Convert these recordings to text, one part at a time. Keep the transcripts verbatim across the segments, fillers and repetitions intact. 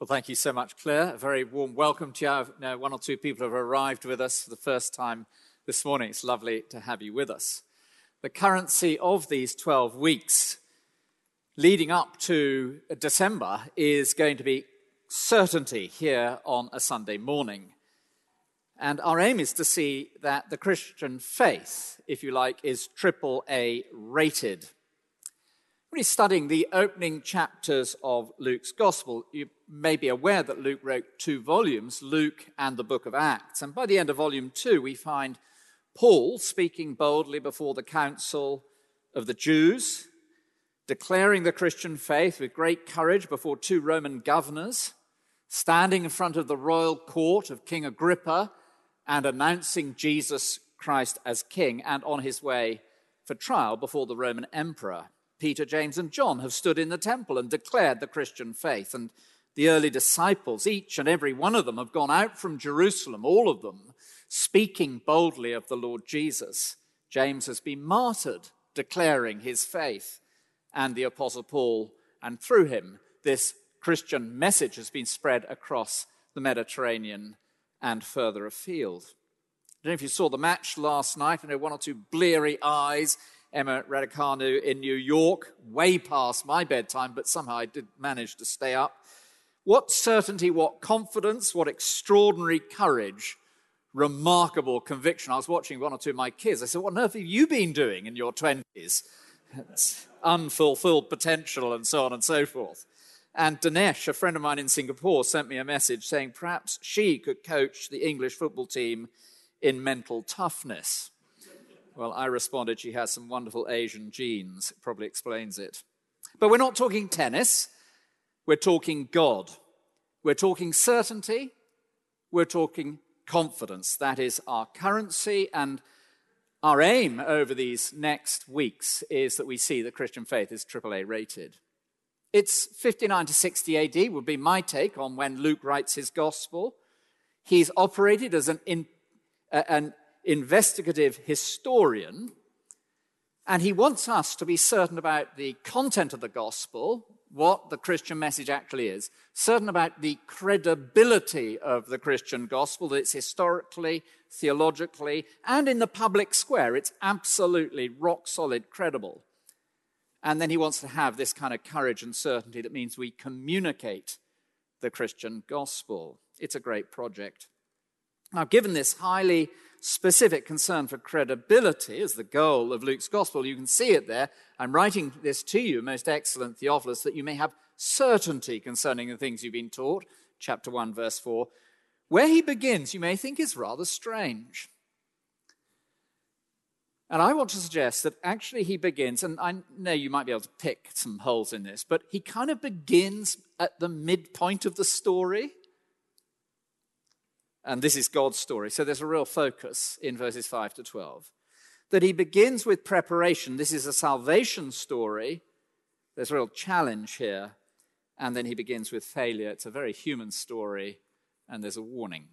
Well, thank you so much, Claire. A very warm welcome to you. I know one or two people have arrived with us for the first time this morning. It's lovely to have you with us. The currency of these twelve weeks leading up to December is going to be certainty here on a Sunday morning. And our aim is to see that the Christian faith, if you like, is triple A rated. When you're studying the opening chapters of Luke's Gospel, you may be aware that Luke wrote two volumes, Luke and the Book of Acts. And by the end of volume two, we find Paul speaking boldly before the council of the Jews, declaring the Christian faith with great courage before two Roman governors, standing in front of the royal court of King Agrippa and announcing Jesus Christ as king, and on his way for trial before the Roman emperor. Peter, James, and John have stood in the temple and declared the Christian faith. And the early disciples, each and every one of them, have gone out from Jerusalem, all of them, speaking boldly of the Lord Jesus. James has been martyred, declaring his faith. And the Apostle Paul, and through him, this Christian message has been spread across the Mediterranean and further afield. I don't know if you saw the match last night. I know one or two bleary eyes. Emma Raducanu in New York, way past my bedtime, but somehow I did manage to stay up. What certainty, what confidence, what extraordinary courage, remarkable conviction. I was watching one or two of my kids. I said, what on earth have you been doing in your twenties? It's unfulfilled potential and so on and so forth. And Dinesh, a friend of mine in Singapore, sent me a message saying perhaps she could coach the English football team in mental toughness. Well, I responded, she has some wonderful Asian genes. It probably explains it. But we're not talking tennis. We're talking God. We're talking certainty. We're talking confidence. That is our currency, and our aim over these next weeks is that we see that Christian faith is triple A rated. It's fifty-nine to sixty A D would be my take on when Luke writes his gospel. He's operated as an, in, uh, an investigative historian, and he wants us to be certain about the content of the gospel, what the Christian message actually is, certain about the credibility of the Christian gospel, that it's historically, theologically, and in the public square, it's absolutely rock-solid credible. And then he wants to have this kind of courage and certainty that means we communicate the Christian gospel. It's a great project. Now, given this highly specific concern for credibility as the goal of Luke's gospel, you can see it there. I'm writing this to you, most excellent Theophilus, that you may have certainty concerning the things you've been taught. Chapter one, verse four. Where he begins, you may think is rather strange. And I want to suggest that actually he begins, and I know you might be able to pick some holes in this, but he kind of begins at the midpoint of the story. And this is God's story. So there's a real focus in verses five to twelve. That he begins with preparation. This is a salvation story. There's a real challenge here. And then he begins with failure. It's a very human story, and there's a warning.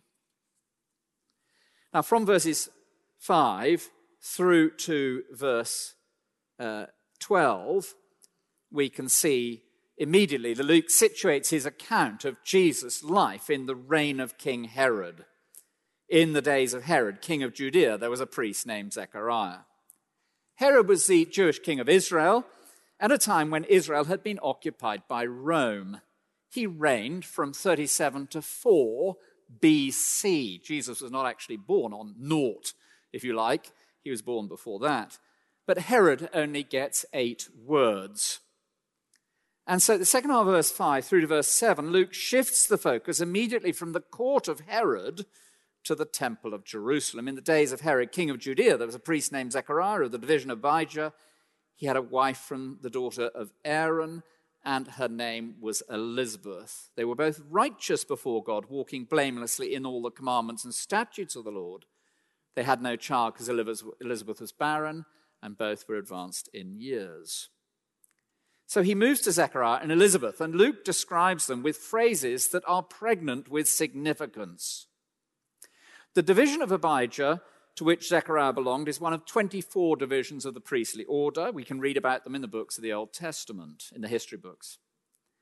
Now, from verses five through to verse uh, twelve, we can see immediately that Luke situates his account of Jesus' life in the reign of King Herod. In the days of Herod, king of Judea, there was a priest named Zechariah. Herod was the Jewish king of Israel at a time when Israel had been occupied by Rome. He reigned from thirty-seven to four B C. Jesus was not actually born on naught, if you like. He was born before that. But Herod only gets eight words. And so the second half of verse five through to verse seven, Luke shifts the focus immediately from the court of Herod to the temple of Jerusalem. In the days of Herod, king of Judea, there was a priest named Zechariah of the division of Abijah. He had a wife from the daughter of Aaron, and her name was Elizabeth. They were both righteous before God, walking blamelessly in all the commandments and statutes of the Lord. They had no child because Elizabeth was barren, and both were advanced in years. So he moves to Zechariah and Elizabeth, and Luke describes them with phrases that are pregnant with significance. The division of Abijah, to which Zechariah belonged, is one of twenty-four divisions of the priestly order. We can read about them in the books of the Old Testament, in the history books.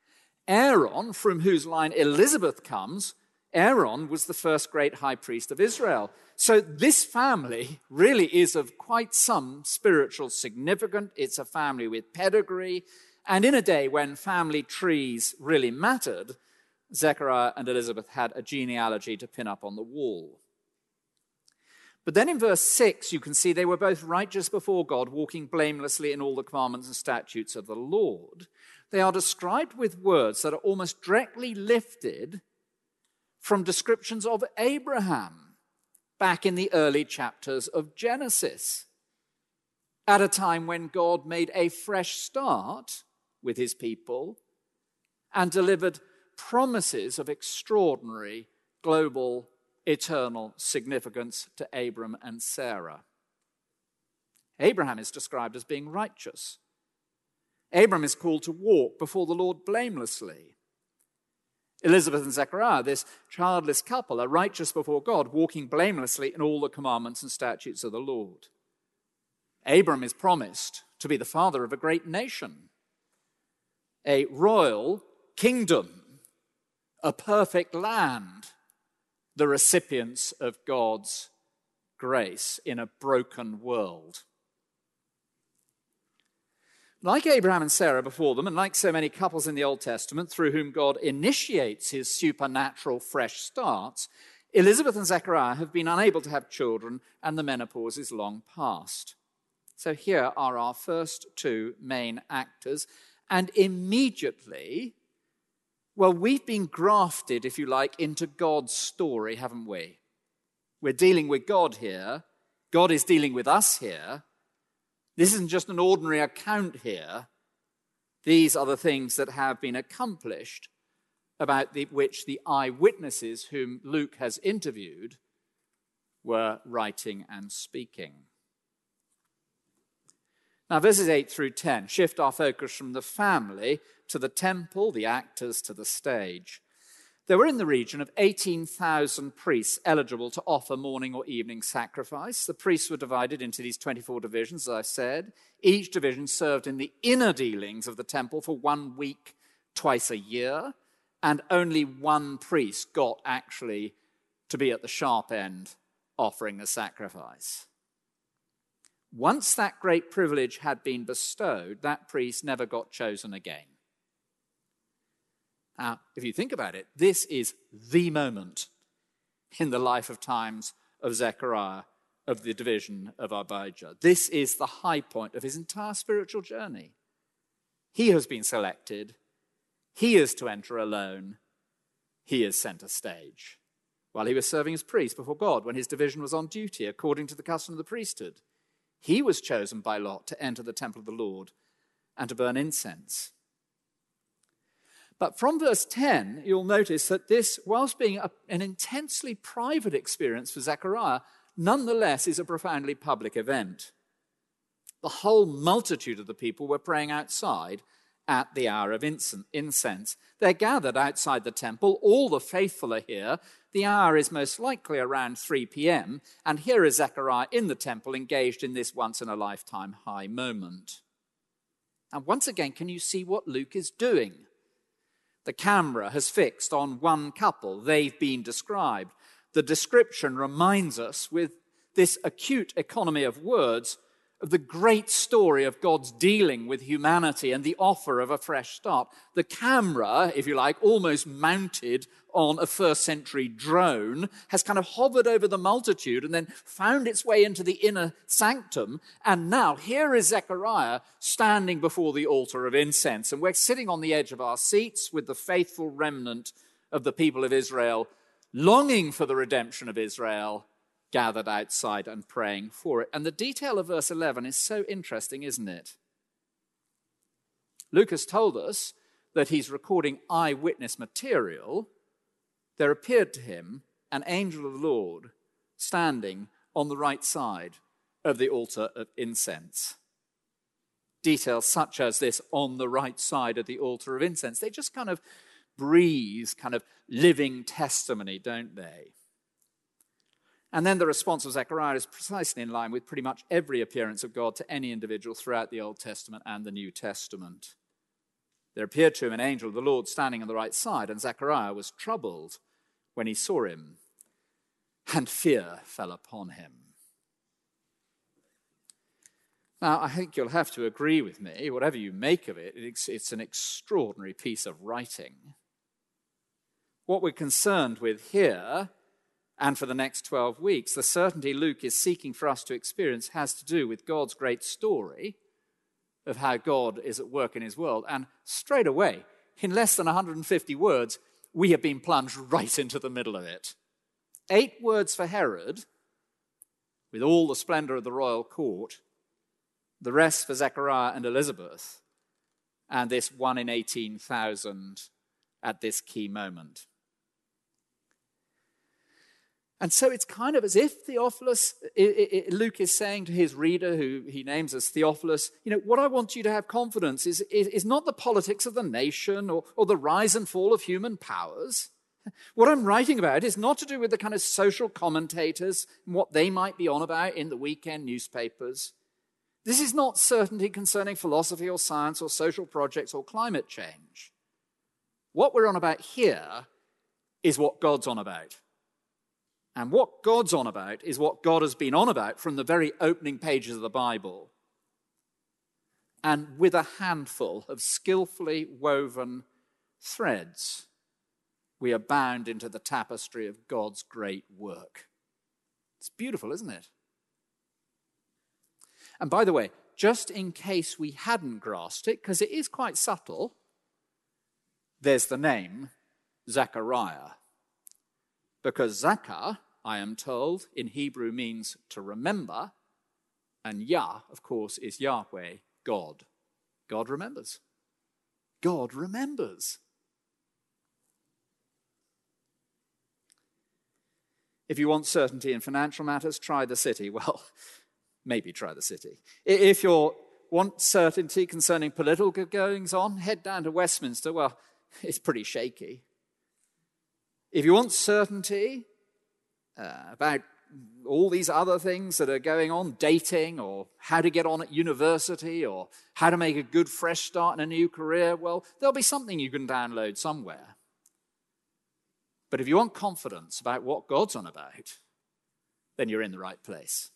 Aaron, from whose line Elizabeth comes, Aaron was the first great high priest of Israel. So this family really is of quite some spiritual significance. It's a family with pedigree. And in a day when family trees really mattered, Zechariah and Elizabeth had a genealogy to pin up on the wall. But then in verse six, you can see they were both righteous before God, walking blamelessly in all the commandments and statutes of the Lord. They are described with words that are almost directly lifted from descriptions of Abraham back in the early chapters of Genesis, at a time when God made a fresh start with his people and delivered promises of extraordinary global eternal significance to Abram and Sarah. Abraham is described as being righteous. Abram is called to walk before the Lord blamelessly. Elizabeth and Zechariah, this childless couple, are righteous before God, walking blamelessly in all the commandments and statutes of the Lord. Abram is promised to be the father of a great nation, a royal kingdom, a perfect land, the recipients of God's grace in a broken world. Like Abraham and Sarah before them, and like so many couples in the Old Testament through whom God initiates his supernatural fresh starts, Elizabeth and Zechariah have been unable to have children, and the menopause is long past. So here are our first two main actors, and immediately, well, we've been grafted, if you like, into God's story, haven't we? We're dealing with God here. God is dealing with us here. This isn't just an ordinary account here. These are the things that have been accomplished, about the, which the eyewitnesses whom Luke has interviewed were writing and speaking. Now, verses eight through ten shift our focus from the family to the temple, the actors to the stage. There were in the region of eighteen thousand priests eligible to offer morning or evening sacrifice. The priests were divided into these twenty-four divisions, as I said. Each division served in the inner dealings of the temple for one week, twice a year, and only one priest got actually to be at the sharp end offering the sacrifice. Once that great privilege had been bestowed, that priest never got chosen again. Now, if you think about it, this is the moment in the life of times of Zechariah, of the division of Abijah. This is the high point of his entire spiritual journey. He has been selected. He is to enter alone. He is center stage. While he was serving as priest before God, when his division was on duty according to the custom of the priesthood, he was chosen by lot to enter the temple of the Lord and to burn incense. But from verse ten, you'll notice that this, whilst being a, an intensely private experience for Zechariah, nonetheless is a profoundly public event. The whole multitude of the people were praying outside at the hour of incense. They're gathered outside the temple. All the faithful are here. The hour is most likely around three p.m., and here is Zechariah in the temple engaged in this once-in-a-lifetime high moment. And once again, can you see what Luke is doing? The camera has fixed on one couple. They've been described. The description reminds us, with this acute economy of words, of the great story of God's dealing with humanity and the offer of a fresh start. The camera, if you like, almost mounted on a first century drone, has kind of hovered over the multitude and then found its way into the inner sanctum. And now here is Zechariah standing before the altar of incense. And we're sitting on the edge of our seats with the faithful remnant of the people of Israel, longing for the redemption of Israel, gathered outside and praying for it. And the detail of verse eleven is so interesting, isn't it? Luke has told us that he's recording eyewitness material. There appeared to him an angel of the Lord standing on the right side of the altar of incense. Details such as this on the right side of the altar of incense, they just kind of breathe kind of living testimony, don't they? And then the response of Zechariah is precisely in line with pretty much every appearance of God to any individual throughout the Old Testament and the New Testament. there appeared to him an angel of the Lord standing on the right side, and Zechariah was troubled when he saw him, and fear fell upon him. Now, I think you'll have to agree with me, whatever you make of it, it's, it's an extraordinary piece of writing. What we're concerned with here, and for the next twelve weeks, the certainty Luke is seeking for us to experience has to do with God's great story of how God is at work in his world. And straight away, in less than one hundred fifty words, we have been plunged right into the middle of it. Eight words for Herod, with all the splendor of the royal court, the rest for Zechariah and Elizabeth, and this one in eighteen thousand at this key moment. And so it's kind of as if Theophilus, it, it, Luke is saying to his reader, who he names as Theophilus, you know, what I want you to have confidence is, is, is not the politics of the nation or, or the rise and fall of human powers. What I'm writing about is not to do with the kind of social commentators and what they might be on about in the weekend newspapers. This is not certainty concerning philosophy or science or social projects or climate change. What we're on about here is what God's on about. And what God's on about is what God has been on about from the very opening pages of the Bible. And with a handful of skillfully woven threads, we are bound into the tapestry of God's great work. It's beautiful, isn't it? And by the way, just in case we hadn't grasped it, because it is quite subtle, there's the name Zechariah. Because Zachar, I am told, in Hebrew means to remember, and Yah, of course, is Yahweh, God. God remembers. God remembers. If you want certainty in financial matters, try the city. Well, maybe try the city. If you want certainty concerning political goings-on, head down to Westminster. Well, it's pretty shaky. If you want certainty uh, about all these other things that are going on, dating or how to get on at university or how to make a good fresh start in a new career, well, there'll be something you can download somewhere. But if you want confidence about what God's on about, then you're in the right place.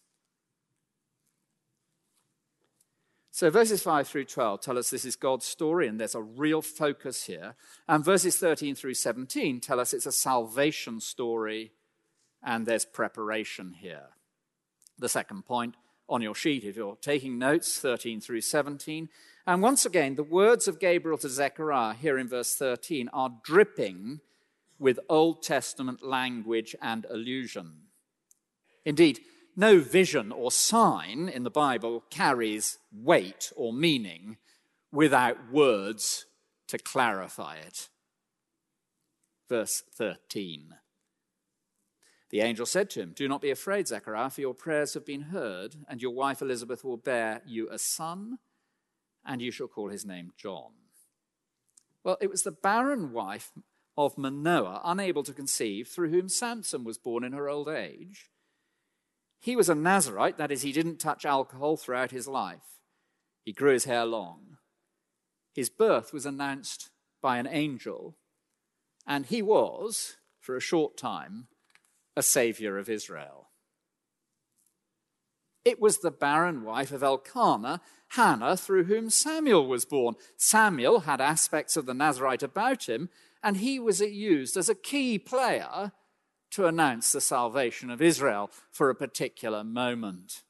So verses five through twelve tell us this is God's story and there's a real focus here. And verses thirteen through seventeen tell us it's a salvation story and there's preparation here. The second point on your sheet, if you're taking notes, thirteen through seventeen. And once again, the words of Gabriel to Zechariah here in verse thirteen are dripping with Old Testament language and allusion. Indeed, no vision or sign in the Bible carries weight or meaning without words to clarify it. Verse thirteen. The angel said to him, "Do not be afraid, Zechariah, for your prayers have been heard, and your wife Elizabeth will bear you a son, and you shall call his name John." Well, it was the barren wife of Manoah, unable to conceive, through whom Samson was born in her old age. He was a Nazirite, that is, he didn't touch alcohol throughout his life. He grew his hair long. His birth was announced by an angel, and he was, for a short time, a savior of Israel. It was the barren wife of Elkanah, Hannah, through whom Samuel was born. Samuel had aspects of the Nazirite about him, and he was used as a key player to announce the salvation of Israel for a particular moment.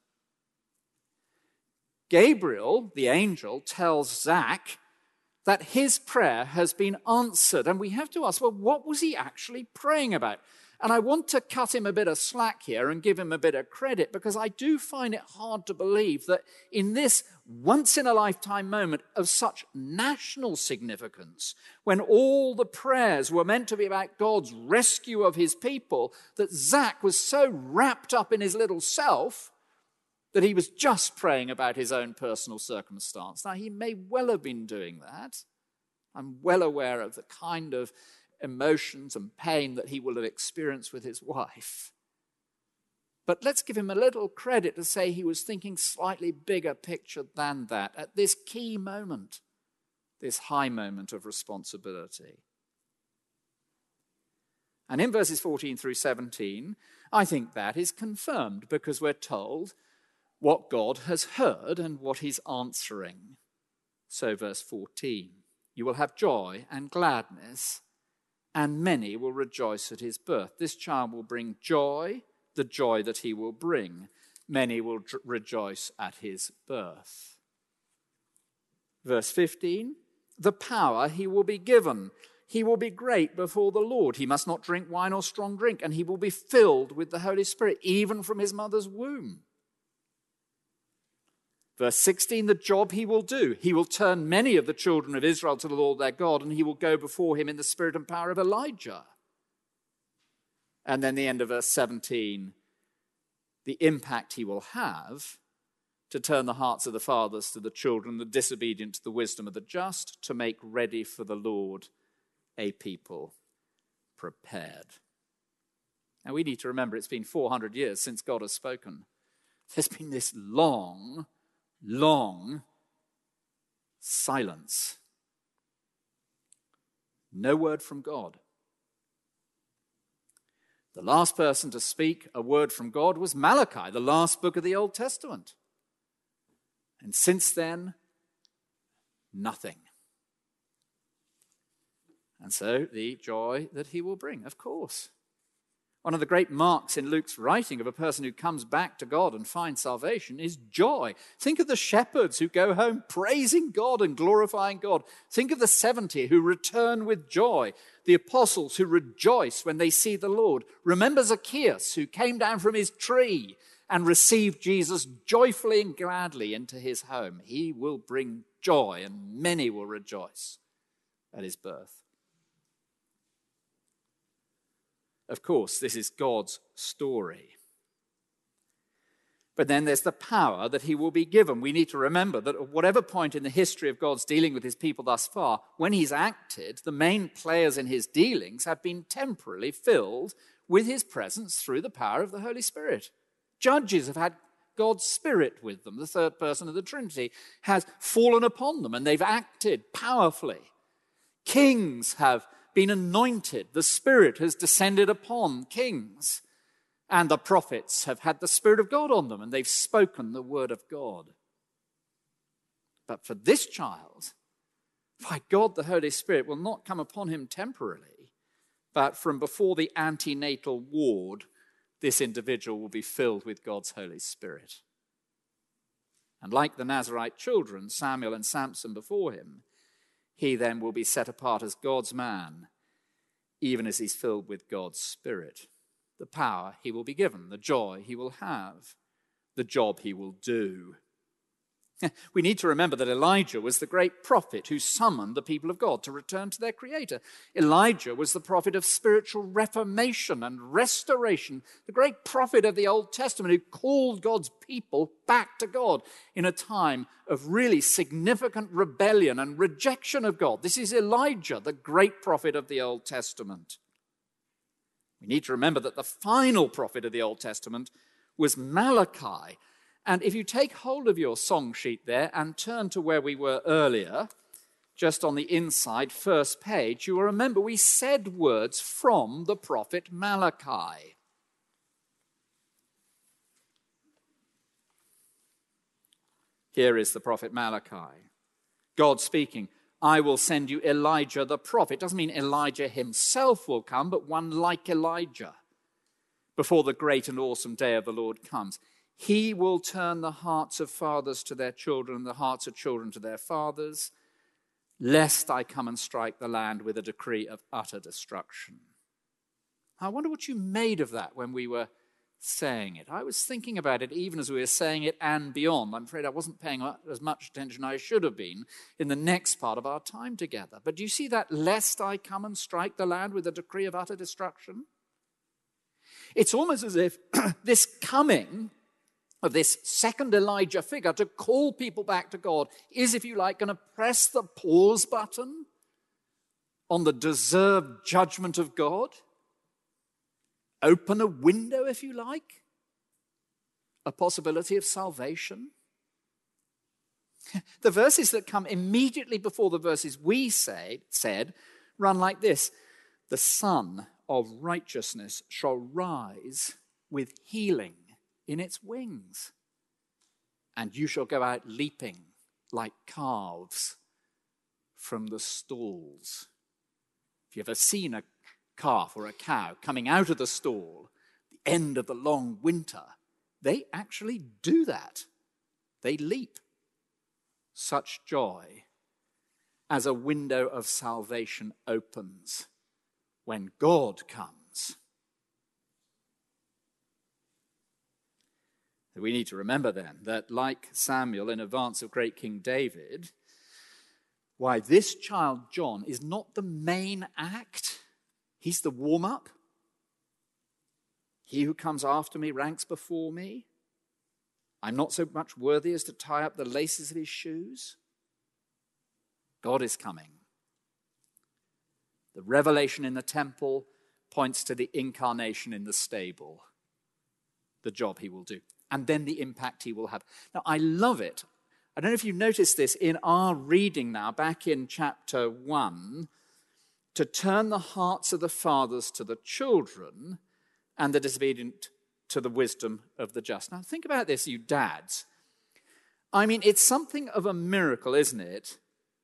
Gabriel, the angel, tells Zach that his prayer has been answered. And we have to ask, well, what was he actually praying about? And I want to cut him a bit of slack here and give him a bit of credit, because I do find it hard to believe that in this once-in-a-lifetime moment of such national significance, when all the prayers were meant to be about God's rescue of his people, that Zach was so wrapped up in his little self that he was just praying about his own personal circumstance. Now, he may well have been doing that. I'm well aware of the kind of emotions and pain that he will have experienced with his wife. But let's give him a little credit to say he was thinking slightly bigger picture than that at this key moment. this high moment of responsibility. And in verses fourteen through seventeen, I think that is confirmed because we're told what God has heard and what he's answering. So verse fourteen, you will have joy and gladness, and many will rejoice at his birth. This child will bring joy, the joy that he will bring. Many will rejoice at his birth. Verse fifteen, the power he will be given. He will be great before the Lord. He must not drink wine or strong drink, and he will be filled with the Holy Spirit, even from his mother's womb. Verse sixteen, the job he will do. He will turn many of the children of Israel to the Lord their God, and he will go before him in the spirit and power of Elijah. And then the end of verse seventeen, the impact he will have to turn the hearts of the fathers to the children, the disobedient to the wisdom of the just, to make ready for the Lord a people prepared. Now we need to remember it's been four hundred years since God has spoken. There's been this long, long silence. No word from God. The last person to speak a word from God was Malachi, the last book of the Old Testament. And since then, nothing. And so the joy that he will bring, of course. One of the great marks in Luke's writing of a person who comes back to God and finds salvation is joy. Think of the shepherds who go home praising God and glorifying God. Think of the seventy who return with joy. The apostles who rejoice when they see the Lord. Remember Zacchaeus who came down from his tree and received Jesus joyfully and gladly into his home. He will bring joy, and many will rejoice at his birth. Of course, this is God's story. But then there's the power that he will be given. We need to remember that at whatever point in the history of God's dealing with his people thus far, when he's acted, the main players in his dealings have been temporarily filled with his presence through the power of the Holy Spirit. Judges have had God's Spirit with them. The third person of the Trinity has fallen upon them and they've acted powerfully. Kings have been anointed. The Spirit has descended upon kings. And the prophets have had the Spirit of God on them and they've spoken the word of God. But for this child, by God the Holy Spirit will not come upon him temporarily, but from before the antenatal ward, this individual will be filled with God's Holy Spirit. And like the Nazirite children, Samuel and Samson before him, he then will be set apart as God's man, even as he's filled with God's Spirit. The power he will be given, the joy he will have, the job he will do. We need to remember that Elijah was the great prophet who summoned the people of God to return to their Creator. Elijah was the prophet of spiritual reformation and restoration, the great prophet of the Old Testament who called God's people back to God in a time of really significant rebellion and rejection of God. This is Elijah, the great prophet of the Old Testament. We need to remember that the final prophet of the Old Testament was Malachi. And if you take hold of your song sheet there and turn to where we were earlier, just on the inside, first page, you will remember we said words from the prophet Malachi. Here is the prophet Malachi. God speaking, I will send you Elijah the prophet. Doesn't mean Elijah himself will come, but one like Elijah before the great and awesome day of the Lord comes. He will turn the hearts of fathers to their children and the hearts of children to their fathers, lest I come and strike the land with a decree of utter destruction. I wonder what you made of that when we were saying it. I was thinking about it even as we were saying it and beyond. I'm afraid I wasn't paying as much attention as I should have been in the next part of our time together. But do you see that, lest I come and strike the land with a decree of utter destruction? It's almost as if this coming of this second Elijah figure to call people back to God is, if you like, going to press the pause button on the deserved judgment of God. Open a window, if you like, a possibility of salvation. The verses that come immediately before the verses we say, said run like this. The Son of righteousness shall rise with healing in its wings, and you shall go out leaping like calves from the stalls. If you've ever seen a calf or a cow coming out of the stall, the end of the long winter, they actually do that. They leap. Such joy as a window of salvation opens when God comes. We need to remember then that, like Samuel in advance of great King David, why this child John is not the main act. He's the warm-up. He who comes after me ranks before me. I'm not so much worthy as to tie up the laces of his shoes. God is coming. The revelation in the temple points to the incarnation in the stable, the job he will do, and then the impact he will have. Now, I love it. I don't know if you noticed this in our reading now, back in chapter one, to turn the hearts of the fathers to the children and the disobedient to the wisdom of the just. Now, think about this, you dads. I mean, it's something of a miracle, isn't it,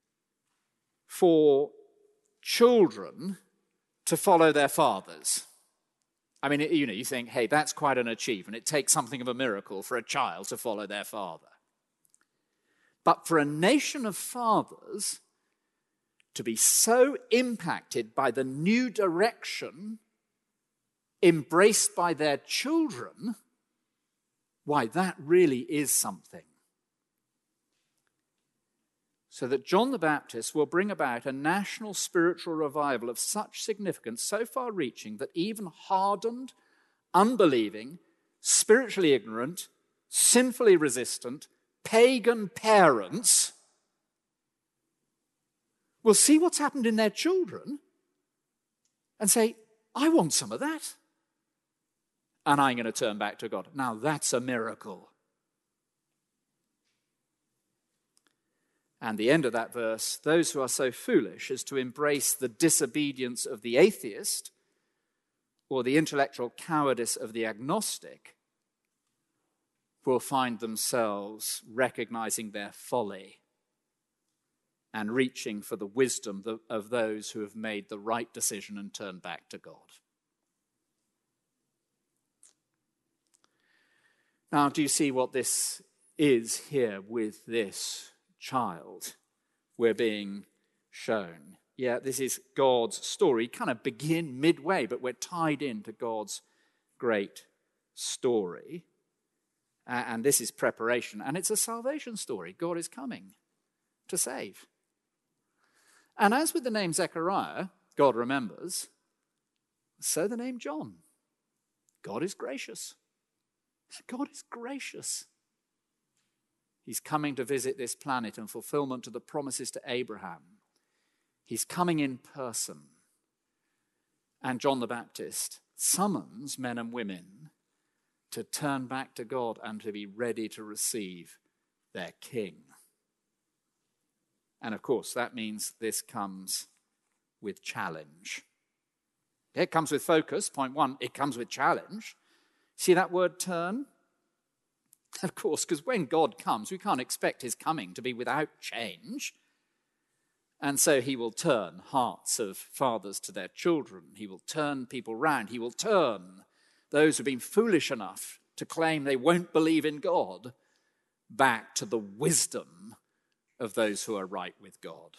for children to follow their fathers. I mean, you know, you think, hey, that's quite an achievement. It takes something of a miracle for a child to follow their father. But for a nation of fathers to be so impacted by the new direction embraced by their children, why, that really is something. So that John the Baptist will bring about a national spiritual revival of such significance, so far-reaching, that even hardened, unbelieving, spiritually ignorant, sinfully resistant, pagan parents will see what's happened in their children and say, I want some of that. And I'm going to turn back to God. Now that's a miracle. And the end of that verse, those who are so foolish as to embrace the disobedience of the atheist or the intellectual cowardice of the agnostic will find themselves recognizing their folly and reaching for the wisdom of those who have made the right decision and turned back to God. Now, do you see what this is here with this child we're being shown? Yeah, this is God's story. Kind of begin midway, but we're tied into God's great story. Uh, and this is preparation. And it's a salvation story. God is coming to save. And as with the name Zechariah, God remembers, so the name John. God is gracious. God is gracious. He's coming to visit this planet in fulfillment to the promises to Abraham. He's coming in person. And John the Baptist summons men and women to turn back to God and to be ready to receive their King. And of course, that means this comes with challenge. It comes with focus, point one. It comes with challenge. See that word turn? Of course, because when God comes, we can't expect his coming to be without change. And so he will turn hearts of fathers to their children. He will turn people round. He will turn those who have been foolish enough to claim they won't believe in God back to the wisdom of those who are right with God.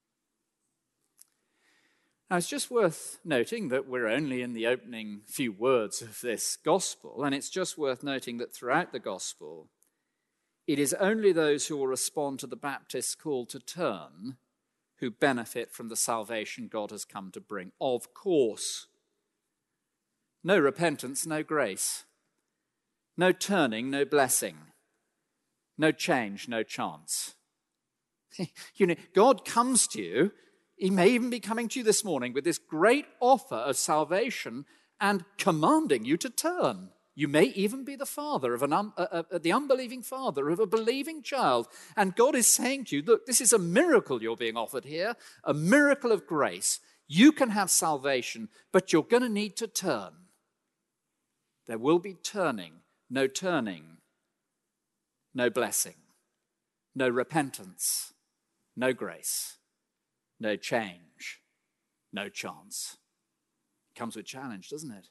Now, it's just worth noting that we're only in the opening few words of this gospel, and it's just worth noting that throughout the gospel, it is only those who will respond to the Baptist's call to turn who benefit from the salvation God has come to bring. Of course, no repentance, no grace. No turning, no blessing. No change, no chance. You know, God comes to you. He may even be coming to you this morning with this great offer of salvation and commanding you to turn. You may even be the father of an un, uh, uh, the unbelieving father of a believing child. And God is saying to you, look, this is a miracle you're being offered here, a miracle of grace. You can have salvation, but you're going to need to turn. There will be turning, no turning, no blessing, no repentance, no grace, no change, no chance. It comes with challenge, doesn't it?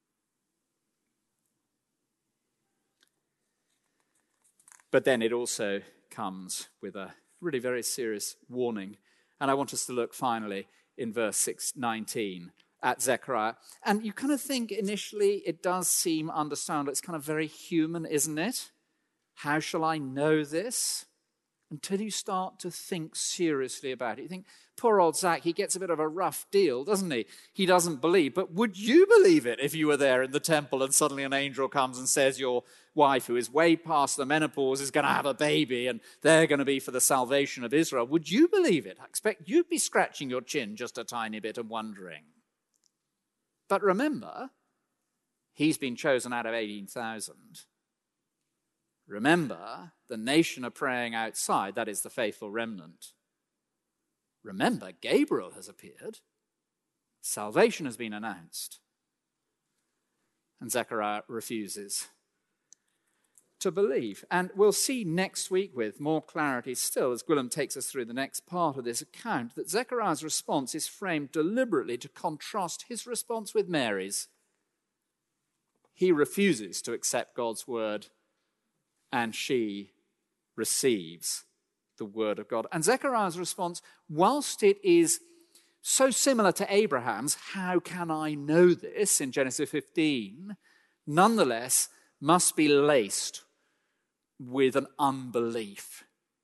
But then it also comes with a really very serious warning. And I want us to look finally in verse six nineteen at Zechariah. And you kind of think initially it does seem understandable. It's kind of very human, isn't it? How shall I know this? Until you start to think seriously about it. You think, poor old Zach, he gets a bit of a rough deal, doesn't he? He doesn't believe. But would you believe it if you were there in the temple and suddenly an angel comes and says your wife, who is way past the menopause, is going to have a baby and they're going to be for the salvation of Israel? Would you believe it? I expect you'd be scratching your chin just a tiny bit and wondering. But remember, he's been chosen out of eighteen thousand. Remember, the nation are praying outside, that is the faithful remnant. Remember, Gabriel has appeared. Salvation has been announced. And Zechariah refuses to believe. And we'll see next week with more clarity still, as Gwilym takes us through the next part of this account, that Zechariah's response is framed deliberately to contrast his response with Mary's. He refuses to accept God's word, and she receives the word of God. And Zechariah's response, whilst it is so similar to Abraham's, how can I know this, in Genesis fifteen, nonetheless must be laced with an unbelief.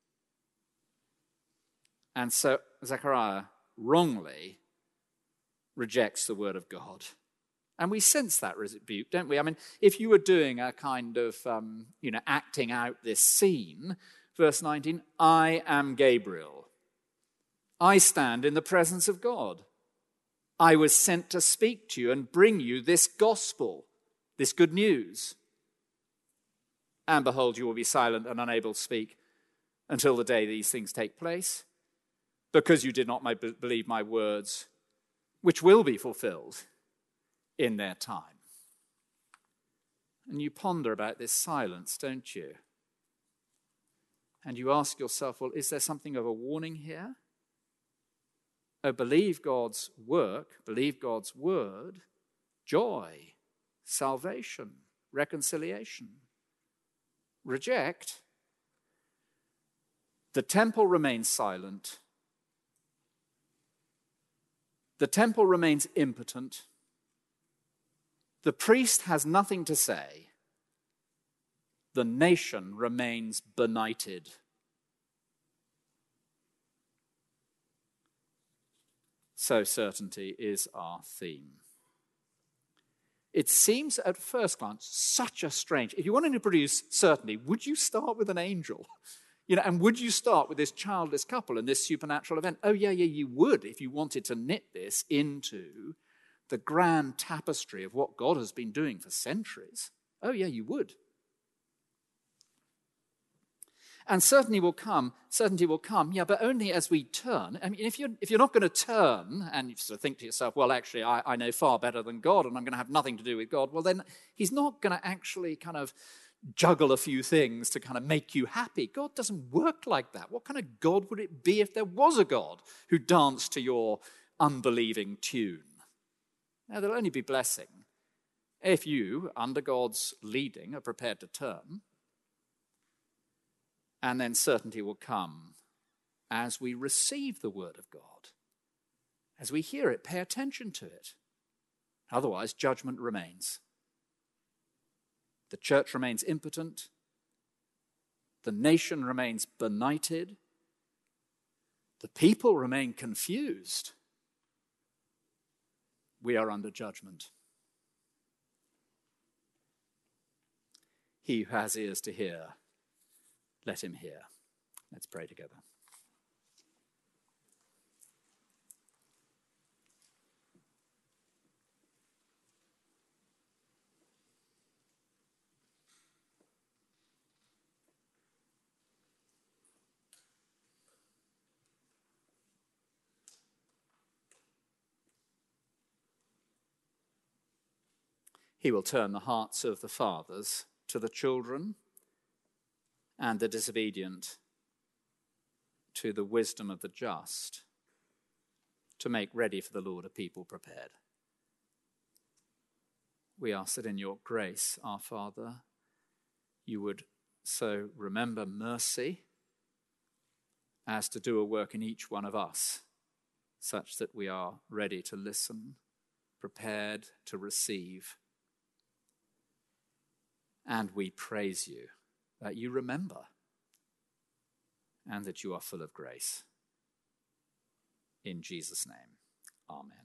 And so Zechariah wrongly rejects the word of God. And we sense that rebuke, don't we? I mean, if you were doing a kind of, um, you know, acting out this scene, verse nineteen, I am Gabriel. I stand in the presence of God. I was sent to speak to you and bring you this gospel, this good news. And behold, you will be silent and unable to speak until the day these things take place, because you did not my, believe my words, which will be fulfilled in their time. And you ponder about this silence, don't you? And you ask yourself, well, is there something of a warning here? Oh, believe God's work, believe God's word, joy, salvation, reconciliation. Reject. The temple remains silent. The temple remains impotent. The priest has nothing to say. The nation remains benighted. So certainty is our theme. It seems at first glance such a strange... If you wanted to produce certainty, would you start with an angel? You know, and would you start with this childless couple and this supernatural event? Oh, yeah, yeah, you would if you wanted to knit this into the grand tapestry of what God has been doing for centuries. Oh, yeah, you would. And certainty will come, certainty will come, yeah, but only as we turn. I mean, if you're, if you're not going to turn and you sort of think to yourself, well, actually, I, I know far better than God and I'm going to have nothing to do with God, well, then he's not going to actually kind of juggle a few things to kind of make you happy. God doesn't work like that. What kind of God would it be if there was a God who danced to your unbelieving tune? Now, there'll only be blessing if you, under God's leading, are prepared to turn. And then certainty will come as we receive the word of God. As we hear it, pay attention to it. Otherwise, judgment remains. The church remains impotent. The nation remains benighted. The people remain confused. We are under judgment. He who has ears to hear, let him hear. Let's pray together. He will turn the hearts of the fathers to the children and the disobedient to the wisdom of the just, to make ready for the Lord a people prepared. We ask that in your grace, our Father, you would so remember mercy as to do a work in each one of us, such that we are ready to listen, prepared to receive. And we praise you that you remember and that you are full of grace. In Jesus' name, amen.